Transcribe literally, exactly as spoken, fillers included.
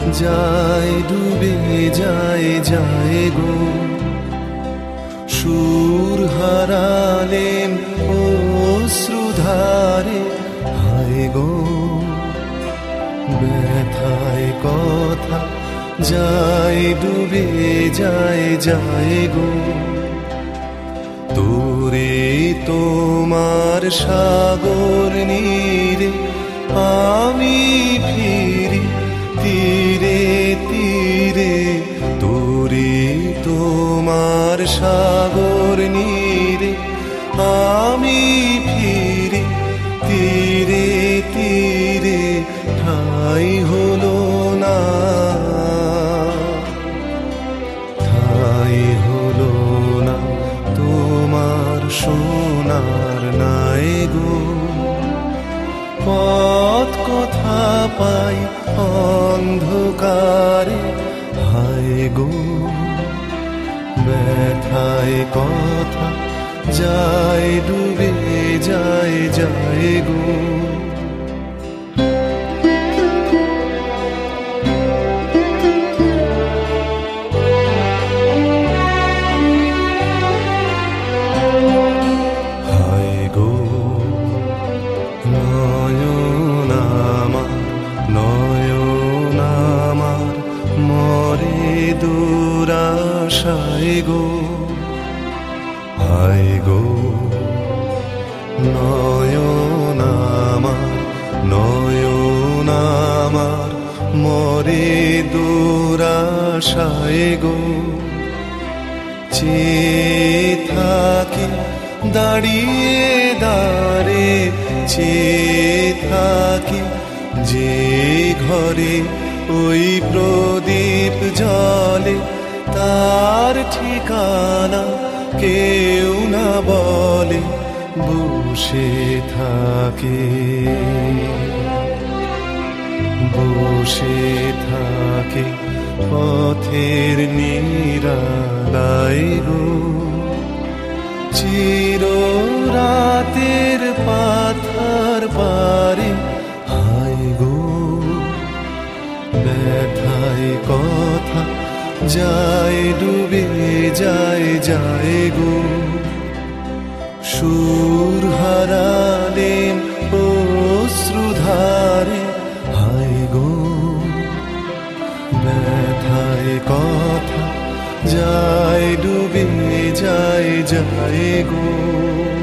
যায় ডুবে যায় যায় গো। সুর হারালেন অশ্রুধারে হায় গো। ব্যথায় কথা যায় ডুবে যায় যায় গো। তোরে তোমার সাগর নীরে আমি ফিরি তীরে তীরে। তোরে তোমার সাগর নীরে আমি ফিরি তীরে তীরে। ঠাই হলো না ঠাই হলো না তোমার সোনার নাই গো। পথ কথা পাই অন্ধকারে হায় গো। ব্যথায় কথা যায় ডুবে যায় যায় গো। হায় গো নয়ন আমার নয়ন আমার মরে দুরাশায় গো। হায় গো নয়ন আমার নয়ন আমার মরে দুরাশায় গো। চেয়ে থাকি দাঁড়িয়ে দাঁড়ে চেয়ে থাকি যে ঘরে ওই প্রদীপ জ্বলে তার ঠিকানা কেউ না বলে। বসে থাকে বসে থাকে পথের নিরালায় গো। চির রাতের পাথার পারে হায় গো। ব্যথায় কথা যায় ডুবে যায় যায় গো। সুর হারালেন অশ্রুধারে হায় গো। ব্যথায় কথা যায় ডুবে যায় যায় গো।